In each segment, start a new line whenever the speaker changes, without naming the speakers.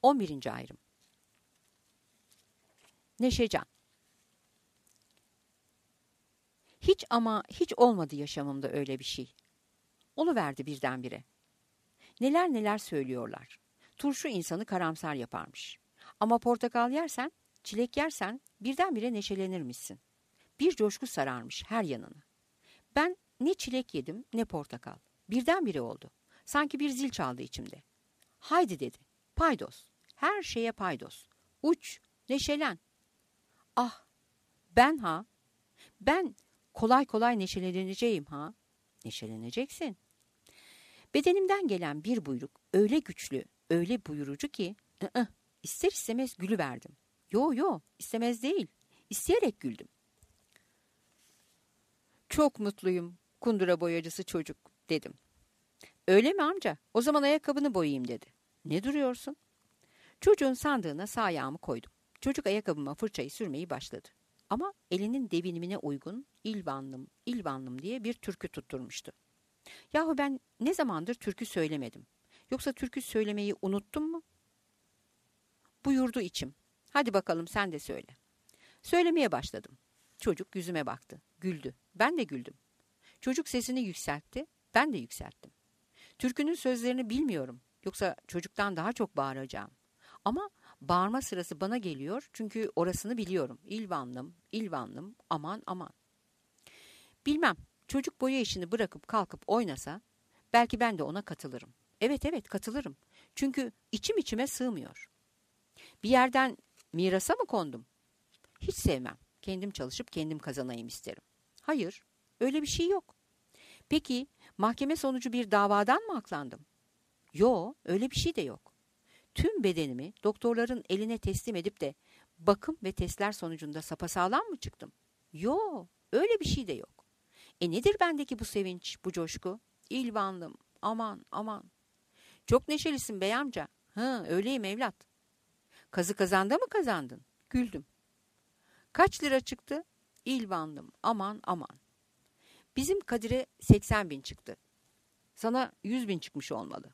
11. ayrım. Neşecan. Hiç ama hiç olmadı yaşamımda öyle bir şey. Oluverdi birdenbire. Neler neler söylüyorlar. Turşu insanı karamsar yaparmış. Ama portakal yersen, çilek yersen birdenbire neşelenirmişsin. Bir coşku sararmış her yanını. Ben ne çilek yedim ne portakal. Birdenbire oldu. Sanki bir zil çaldı içimde. Haydi dedi. Paydos. Her şeye paydos. Uç, neşelen. Ah, ben ha? Ben kolay kolay neşeleneceğim ha? Neşeleneceksin. Bedenimden gelen bir buyruk öyle güçlü, öyle buyurucu ki ister istemez gülüverdim. Yo, istemez değil. İsteyerek güldüm. Çok mutluyum, kundura boyacısı çocuk, dedim. Öyle mi amca? O zaman ayakkabını boyayayım, dedi. Ne duruyorsun? Çocuğun sandığına sağ ayağımı koydum. Çocuk ayakkabıma fırçayı sürmeyi başladı. Ama elinin devinimine uygun İlvanlım, İlvanlım diye bir türkü tutturmuştu. Yahu ben ne zamandır türkü söylemedim. Yoksa türkü söylemeyi unuttum mu? Buyurdu içim. Hadi bakalım sen de söyle. Söylemeye başladım. Çocuk yüzüme baktı. Güldü. Ben de güldüm. Çocuk sesini yükseltti. Ben de yükselttim. Türkünün sözlerini bilmiyorum. Yoksa çocuktan daha çok bağıracağım. Ama bağırma sırası bana geliyor çünkü orasını biliyorum. İlvanlım, İlvanlım, aman aman. Bilmem, çocuk boya işini bırakıp kalkıp oynasa belki ben de ona katılırım. Evet katılırım. Çünkü içim içime sığmıyor. Bir yerden mirasa mı kondum? Hiç sevmem. Kendim çalışıp kendim kazanayım isterim. Hayır, öyle bir şey yok. Peki mahkeme sonucu bir davadan mı aklandım? Yo, öyle bir şey de yok. Tüm bedenimi doktorların eline teslim edip de bakım ve testler sonucunda sapasağlam mı çıktım? Yo, öyle bir şey de yok. Nedir bendeki bu sevinç, bu coşku? İlvanlım, aman aman. Çok neşelisin bey amca. Öyleyim evlat. Kazı kazanda mı kazandın? Güldüm. Kaç lira çıktı? İlvanlım, aman aman. Bizim Kadir'e 80.000 çıktı. Sana 100.000 çıkmış olmalı.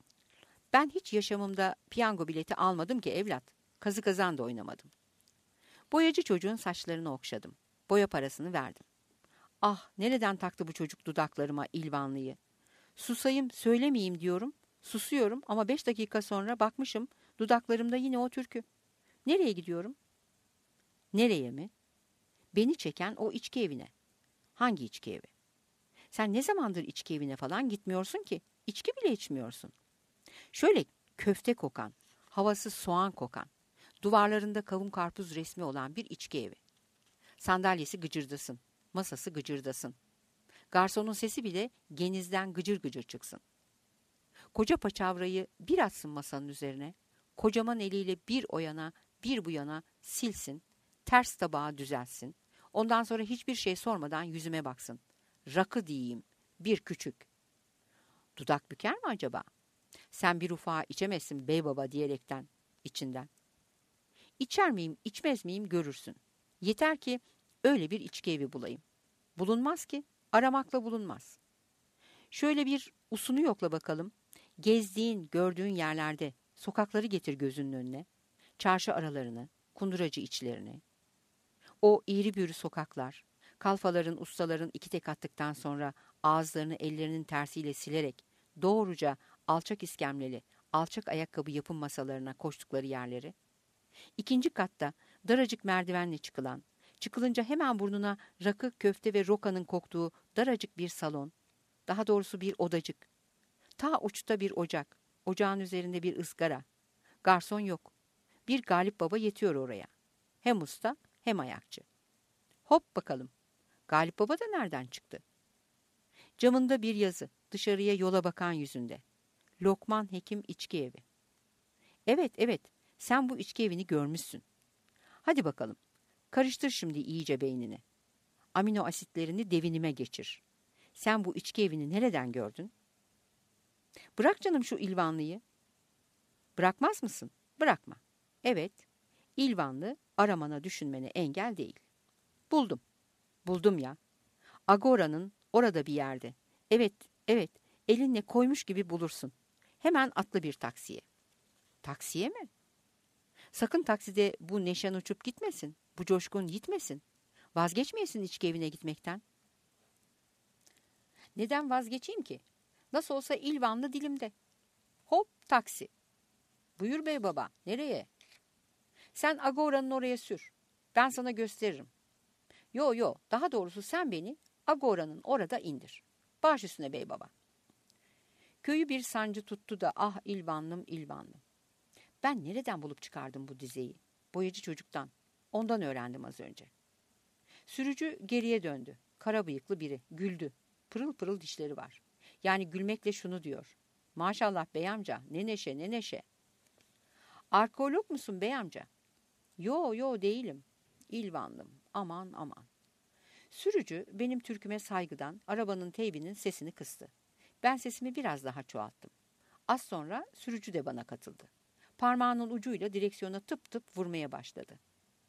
Ben hiç yaşamımda piyango bileti almadım ki evlat. Kazı kazan da oynamadım. Boyacı çocuğun saçlarını okşadım. Boya parasını verdim. Ah, nereden taktı bu çocuk dudaklarıma İlvanlıyı? Susayım, söylemeyeyim diyorum. Susuyorum ama 5 dakika sonra bakmışım dudaklarımda yine o türkü. Nereye gidiyorum? Nereye mi? Beni çeken o içki evine. Hangi içki evi? Sen ne zamandır içki evine falan gitmiyorsun ki? İçki bile içmiyorsun. Şöyle köfte kokan, havası soğan kokan, duvarlarında kavun karpuz resmi olan bir içki evi. Sandalyesi gıcırdasın, masası gıcırdasın. Garsonun sesi bile genizden gıcır gıcır çıksın. Koca paçavrayı bir atsın masanın üzerine, kocaman eliyle bir o yana bir bu yana silsin, ters tabağı düzeltsin. Ondan sonra hiçbir şey sormadan yüzüme baksın. Rakı diyeyim, bir küçük. Dudak büker mi acaba? Sen bir ufağı içemezsin bey baba diyerekten içinden. İçer miyim, içmez miyim görürsün. Yeter ki öyle bir içki evi bulayım. Bulunmaz ki, aramakla bulunmaz. Şöyle bir usunu yokla bakalım. Gezdiğin, gördüğün yerlerde sokakları getir gözünün önüne. Çarşı aralarını, kunduracı içlerini. O eğri büğrü sokaklar, kalfaların, ustaların iki tek attıktan sonra ağızlarını ellerinin tersiyle silerek doğruca alçak iskemleli, alçak ayakkabı yapım masalarına koştukları yerleri. İkinci katta daracık merdivenle çıkılan, çıkılınca hemen burnuna rakı, köfte ve rokanın koktuğu daracık bir salon, daha doğrusu bir odacık. Ta uçta bir ocak, ocağın üzerinde bir ızgara. Garson yok. Bir Galip Baba yetiyor oraya. Hem usta hem ayakçı. Hop bakalım. Galip Baba da nereden çıktı? Camında bir yazı, dışarıya yola bakan yüzünde. Lokman Hekim İçki Evi. Evet, sen bu içki evini görmüşsün. Hadi bakalım, karıştır şimdi iyice beynini. Amino asitlerini devinime geçir. Sen bu içki evini nereden gördün? Bırak canım şu İlvanlıyı. Bırakmaz mısın? Bırakma. Evet, İlvanlı aramana düşünmene engel değil. Buldum. Buldum ya. Agora'nın orada bir yerde. Evet, elinle koymuş gibi bulursun. Hemen atla bir taksiye. Taksiye mi? Sakın takside bu neşen uçup gitmesin, bu coşkun gitmesin. Vazgeçmeyesin içki evine gitmekten. Neden vazgeçeyim ki? Nasıl olsa İlvanlı dilimde. Hop taksi. Buyur bey baba, nereye? Sen Agora'nın oraya sür. Ben sana gösteririm. Yo, daha doğrusu sen beni Agora'nın orada indir. Baş üstüne bey baba. Köyü bir sancı tuttu da ah İlvanlım İlvanlım. Ben nereden bulup çıkardım bu dizeyi? Boyacı çocuktan. Ondan öğrendim az önce. Sürücü geriye döndü. Kara bıyıklı biri. Güldü. Pırıl pırıl dişleri var. Yani gülmekle şunu diyor. Maşallah bey amca, ne neşe ne neşe. Arkeolog musun bey amca? Yo değilim. İlvanlım. Aman. Sürücü benim türküme saygıdan arabanın teybinin sesini kıstı. Ben sesimi biraz daha çoğalttım. Az sonra sürücü de bana katıldı. Parmağının ucuyla direksiyona tıp tıp vurmaya başladı.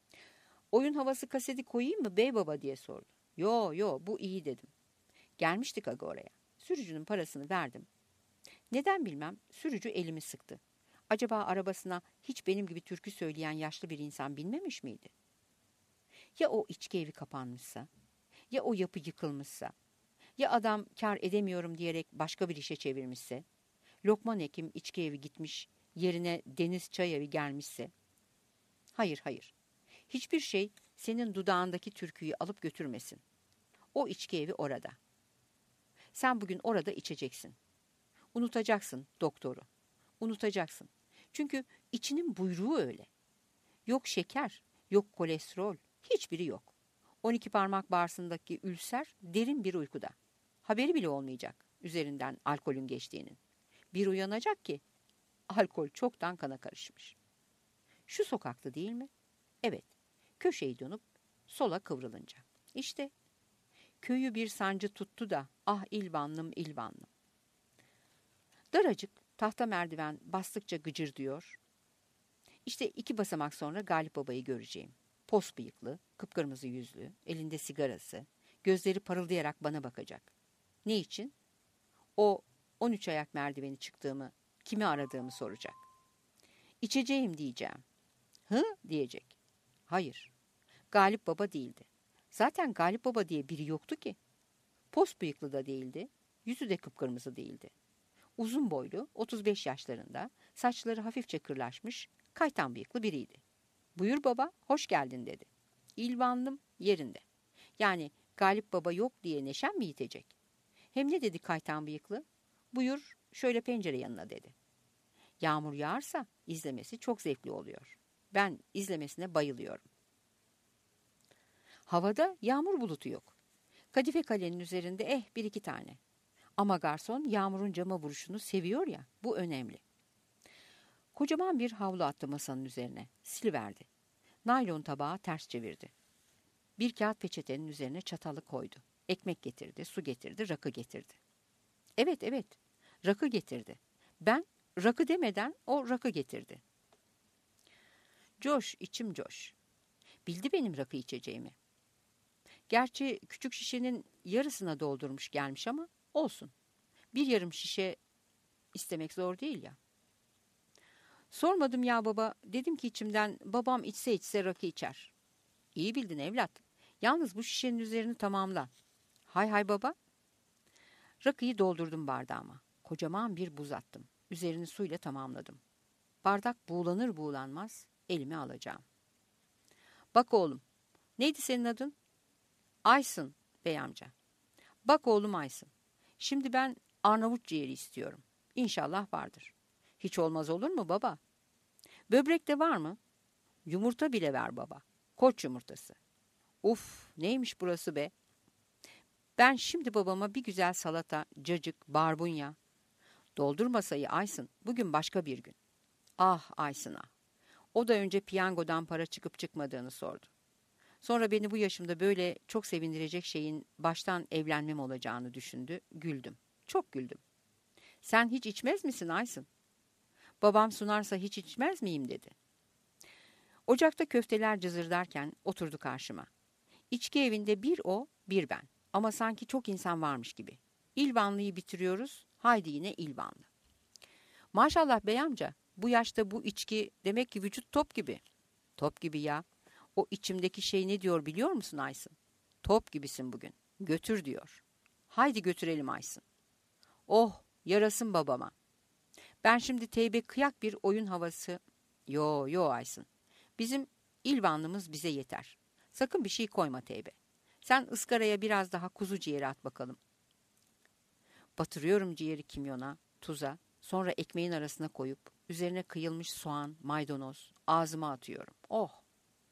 Oyun havası kaseti koyayım mı bey baba diye sordu. Yo bu iyi dedim. Gelmiştik aga oraya. Sürücünün parasını verdim. Neden bilmem sürücü elimi sıktı. Acaba arabasına hiç benim gibi türkü söyleyen yaşlı bir insan binmemiş miydi? Ya o içki evi kapanmışsa? Ya o yapı yıkılmışsa? Ya adam kar edemiyorum diyerek başka bir işe çevirmişse? Lokman Hekim içki evi gitmiş, yerine Deniz Çay Evi gelmişse? Hayır. Hiçbir şey senin dudağındaki türküyü alıp götürmesin. O içki evi orada. Sen bugün orada içeceksin. Unutacaksın doktoru. Unutacaksın. Çünkü içinin buyruğu öyle. Yok şeker, yok kolesterol, hiçbiri yok. 12 parmak bağırsındaki ülser derin bir uykuda. Haberi bile olmayacak üzerinden alkolün geçtiğinin. Bir uyanacak ki alkol çoktan kana karışmış. Şu sokakta değil mi? Evet. Köşeyi dönüp sola kıvrılınca. İşte köyü bir sancı tuttu da ah İlvanlım İlvanlım. Daracık tahta merdiven bastıkça gıcır diyor. İşte 2 basamak sonra Galip Baba'yı göreceğim. Pos bıyıklı, kıpkırmızı yüzlü, elinde sigarası, gözleri parıldayarak bana bakacak. Ne için? O 13 ayak merdiveni çıktığımı, kimi aradığımı soracak. İçeceğim diyeceğim. Hı diyecek. Hayır. Galip Baba değildi. Zaten Galip Baba diye biri yoktu ki. Pos bıyıklı da değildi, yüzü de kıpkırmızı değildi. Uzun boylu, 35 yaşlarında, saçları hafifçe kırlaşmış, kaytan bıyıklı biriydi. Buyur baba, hoş geldin dedi. İlvanlım yerinde. Yani Galip Baba yok diye neşem mi yitecek? Hem ne dedi kaytan bıyıklı? Buyur şöyle pencere yanına dedi. Yağmur yağarsa izlemesi çok zevkli oluyor. Ben izlemesine bayılıyorum. Havada yağmur bulutu yok. Kadife kalenin üzerinde bir iki tane. Ama garson yağmurun cama vuruşunu seviyor ya, bu önemli. Kocaman bir havlu attı masanın üzerine, siliverdi. Naylon tabağı ters çevirdi. Bir kağıt peçetenin üzerine çatalı koydu. Ekmek getirdi, su getirdi, rakı getirdi. Evet, rakı getirdi. Ben rakı demeden o rakı getirdi. Coş, içim coş. Bildi benim rakı içeceğimi. Gerçi küçük şişenin yarısına doldurmuş gelmiş ama olsun. Bir yarım şişe istemek zor değil ya. Sormadım ya baba. Dedim ki içimden babam içse rakı içer. İyi bildin evlat. Yalnız bu şişenin üzerini tamamla. Hay baba. Rakıyı doldurdum bardağıma. Kocaman bir buz attım. Üzerini suyla tamamladım. Bardak buğulanır buğulanmaz elime alacağım. Bak oğlum. Neydi senin adın? Aysın bey amca. Bak oğlum Aysın. Şimdi ben Arnavut ciğeri istiyorum. İnşallah vardır. Hiç olmaz olur mu baba? Böbrek de var mı? Yumurta bile ver baba. Koç yumurtası. Uf, neymiş burası be? Ben şimdi babama bir güzel salata, cacık, barbunya. Doldur masayı Aysın. Bugün başka bir gün. Ah Aysın'a. O da önce piyangodan para çıkıp çıkmadığını sordu. Sonra beni bu yaşımda böyle çok sevindirecek şeyin baştan evlenmem olacağını düşündü. Güldüm. Çok güldüm. Sen hiç içmez misin Aysın? Babam sunarsa hiç içmez miyim dedi. Ocakta köfteler cızırdarken oturdu karşıma. İçki evinde bir o, bir ben. Ama sanki çok insan varmış gibi. İlvanlıyı bitiriyoruz, haydi yine İlvanlı. Maşallah bey amca, Bu yaşta bu içki, demek ki vücut top gibi. Top gibi ya. O içimdeki şey ne diyor biliyor musun Aysın? Top gibisin bugün. Götür diyor. Haydi götürelim Aysın. Oh, yarasın babama. Ben şimdi teybe kıyak bir oyun havası. Yo Aysın. Bizim İlvanlımız bize yeter. Sakın bir şey koyma teybe. Sen ızgaraya biraz daha kuzu ciğeri at bakalım. Batırıyorum ciğeri kimyona, tuza, sonra ekmeğin arasına koyup üzerine kıyılmış soğan, maydanoz ağzıma atıyorum. Oh!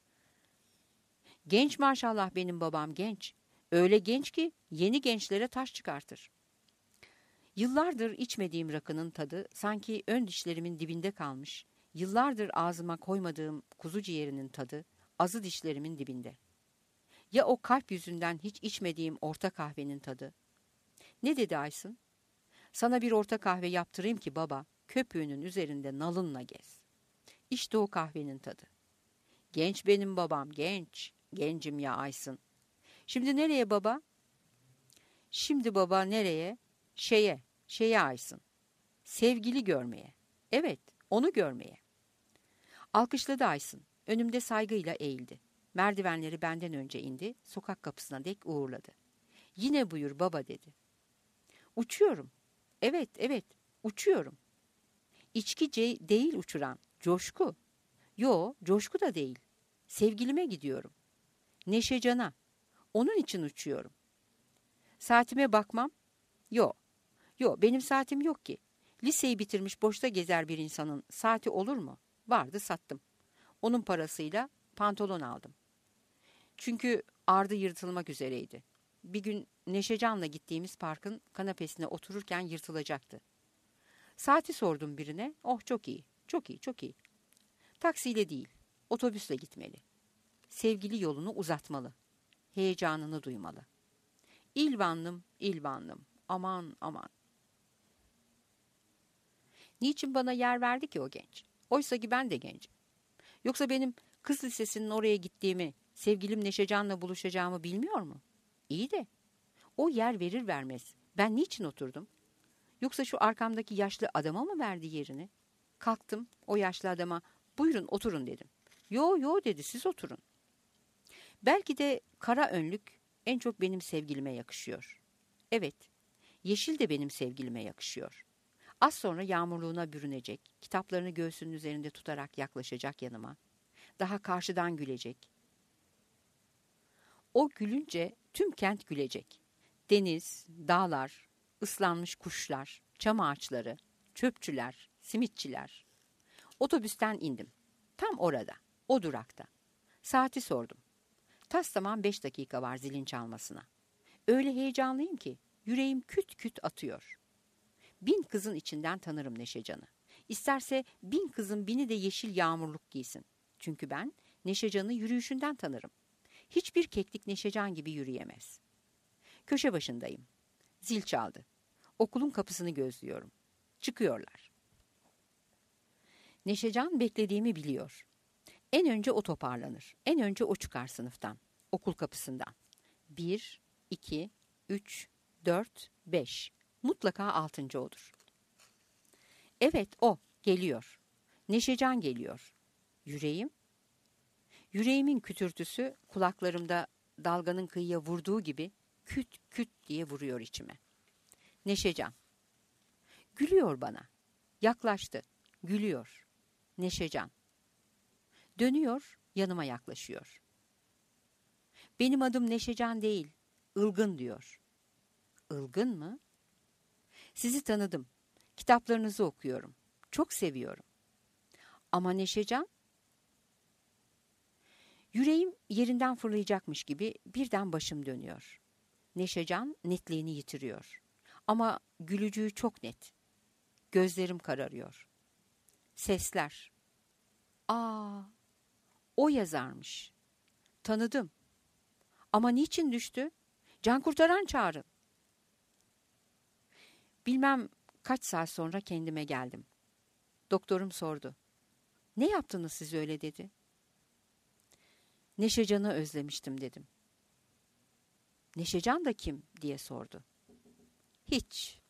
Genç maşallah benim babam, genç. Öyle genç ki yeni gençlere taş çıkartır. Yıllardır içmediğim rakının tadı sanki ön dişlerimin dibinde kalmış. Yıllardır ağzıma koymadığım kuzu ciğerinin tadı azı dişlerimin dibinde. Ya o kalp yüzünden hiç içmediğim orta kahvenin tadı? Ne dedi Aysın? Sana bir orta kahve yaptırayım ki baba, köpüğünün üzerinde nalınla gez. İşte o kahvenin tadı. Genç benim babam, genç. Gencim ya Aysın. Şimdi nereye baba? Şimdi baba nereye? Şeye Aysın. Sevgili görmeye. Evet, onu görmeye. Alkışladı Aysın. Önümde saygıyla eğildi. Merdivenleri benden önce indi, sokak kapısına dek uğurladı. Yine buyur baba dedi. Uçuyorum. Evet, uçuyorum. İçki değil uçuran, coşku. Yo, coşku da değil. Sevgilime gidiyorum. Neşecan'a. Onun için uçuyorum. Saatime bakmam. Yo, benim saatim yok ki. Liseyi bitirmiş boşta gezer bir insanın saati olur mu? Vardı, sattım. Onun parasıyla pantolon aldım. Çünkü ardı yırtılmak üzereydi. Bir gün Neşecan'la gittiğimiz parkın kanapesine otururken yırtılacaktı. Saati sordum birine. Oh çok iyi, çok iyi. Taksiyle değil, otobüsle gitmeli. Sevgili yolunu uzatmalı. Heyecanını duymalı. İlvanlım, aman. Niçin bana yer verdi ki o genç? Oysa ki ben de gencim. Yoksa benim kız lisesinin oraya gittiğimi, sevgilim Neşecan'la buluşacağımı bilmiyor mu? İyi de o yer verir vermez ben niçin oturdum? Yoksa şu arkamdaki yaşlı adama mı verdi yerini? Kalktım o yaşlı adama buyurun oturun dedim. Yo dedi siz oturun. Belki de kara önlük en çok benim sevgilime yakışıyor. Evet, yeşil de benim sevgilime yakışıyor. Az sonra yağmurluğuna bürünecek, kitaplarını göğsünün üzerinde tutarak yaklaşacak yanıma. Daha karşıdan gülecek. O gülünce tüm kent gülecek. Deniz, dağlar, ıslanmış kuşlar, çam ağaçları, çöpçüler, simitçiler. Otobüsten indim. Tam orada, o durakta. Saati sordum. Tas tamam 5 dakika var zilin çalmasına. Öyle heyecanlıyım ki yüreğim küt küt atıyor. 1000 kızın içinden tanırım Neşecan'ı. İsterse 1000 kızın 1000'i de yeşil yağmurluk giysin. Çünkü ben Neşecan'ı yürüyüşünden tanırım. Hiçbir keklik Neşecan gibi yürüyemez. Köşe başındayım. Zil çaldı. Okulun kapısını gözlüyorum. Çıkıyorlar. Neşecan beklediğimi biliyor. En önce o toparlanır. En önce o çıkar sınıftan. Okul kapısından. 1, 2, 3, 4, 5. Mutlaka 6. odur. Evet o geliyor. Neşecan geliyor. Yüreğim? Yüreğimin kütürtüsü kulaklarımda dalganın kıyıya vurduğu gibi küt küt diye vuruyor içime. Neşecan. Gülüyor bana. Yaklaştı. Gülüyor. Neşecan. Dönüyor, yanıma yaklaşıyor. Benim adım Neşecan değil, Ilgın diyor. Ilgın mı? Sizi tanıdım. Kitaplarınızı okuyorum. Çok seviyorum. Ama Neşecan? Yüreğim yerinden fırlayacakmış gibi birden başım dönüyor. Neşecan netliğini yitiriyor. Ama gülücüğü çok net. Gözlerim kararıyor. Sesler. Aa, o yazarmış. Tanıdım. Ama niçin düştü? Can kurtaran çağırın. Bilmem kaç saat sonra kendime geldim. Doktorum sordu. Ne yaptınız siz öyle dedi. Neşecan'ı özlemiştim dedim. Neşecan da kim diye sordu. Hiç.